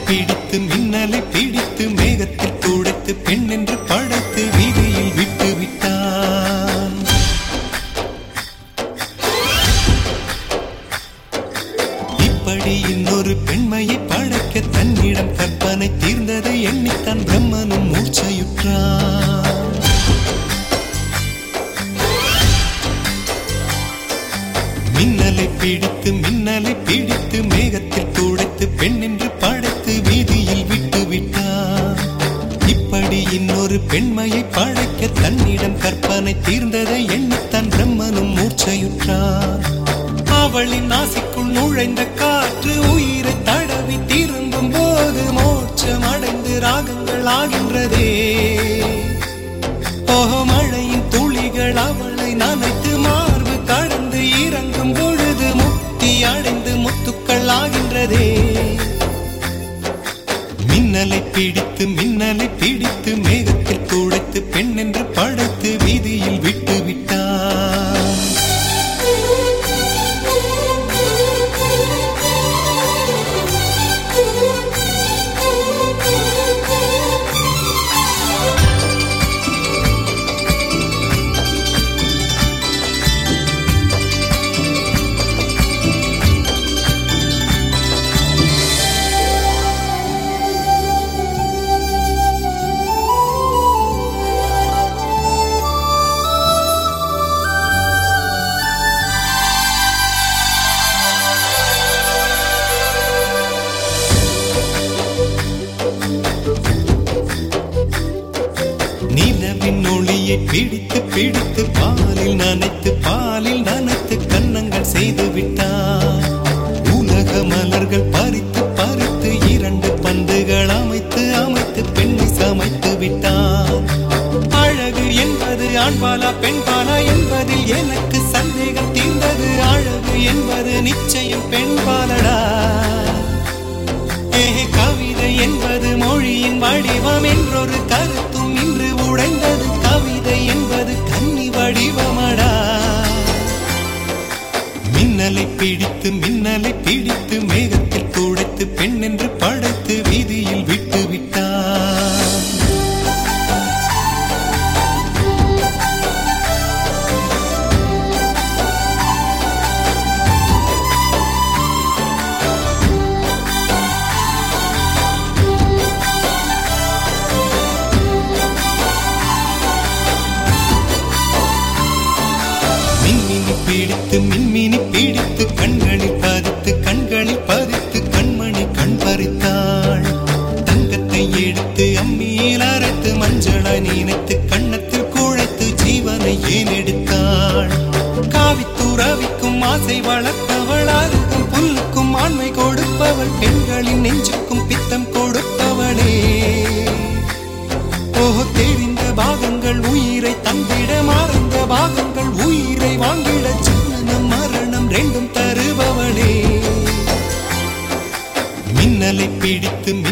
பிடித்து மின்னலை பிடித்து மேகத்தில் துடைத்து பெண் என்று படைத்து வீதியில் விட்டு விட்டான். இப்படி இன்னொரு பெண்மையை படைக்க தன்னிடம் கற்பனை தீர்ந்ததை எண்ணித்தான் பிரம்மனும் மூர்ச்சையுற்றான். மின்னலை பிடித்து மேகத்தில் துடைத்து பெண் என்று படைத்து வீதியில் விட்டு விட்டான். இப்படி இன்னொரு பெண்மையை படைக்க தன்னிடம் கற்பனை தீர்ந்ததை எண்ணித்தான் பிரம்மனும் மூர்ச்சையுற்றான். அவளின் நாசிக்குள் நுழைந்த காற்று உயிரை தடவி திரும்பும் போது மோட்சம் அடைந்து ராகங்கள் ஆகின்றதே. ஓஹோ, மழையின் துளிகள் அவளை நனைத்து மார்பு கடந்து இறங்கும் பொழுது முக்தி அடைந்து முத்துக்கள் ஆகின்றதே. மின்னலை பிடித்து மேகத்தில் துடைத்து பெண் என்று படைத்து வீதியில் விட்டு விட்டான். நிலவின் ஒளியை பிடித்து பாலில் நனைத்து கன்னங்கள் செய்து விட்டார். உலக மலர்கள் பறித்து இரண்டு பந்துகள் அமைத்து பெண்ணை சமைத்து விட்டார். அழகு என்பது ஆண்பாலா பெண்பாலா என்பதில் எனக்கு சந்தேகம் தீர்ந்தது. அழகு என்பது நிச்சயம் பெண்பாலடா. கவிதை என்பது மொழியின் வடிவம் என்றொரு கருத்தும் இன்று உடைந்தது. கவிதை என்பது கன்னி வடிவமடா. மின்னலை பிடித்து மேகத்தில் துடைத்து பெண் என்று படைத்து வீதியில் விட்டு விட்டான். மின்மினி பிடித்து கண்களில் பதித்து கண்மணி கண் பறித்தாள். தங்கத்தை எடுத்து அம்மியில் அரைத்து மஞ்சளாய் நினைத்து கண்ணத்தில் குழைத்து ஜீவனை ஏன் எடுத்தாள். காவித்துறவிக்கும் ஆசை வளர்ப்பவள், அருகும் புல்லுக்கும் ஆண்மை கொடுப்பவள், பெண்களின் நெஞ்சுக்கும் பித்தம் கொடுப்பவளே. ஓஹோ, தெரிந்த பாகங்கள் உயிரை தந்திட மறந்த பாகங்கள் உயிரை வாங்கிட ஜனனம் மரணம் ரெண்டும் தருபவளே. மின்னலை பிடித்து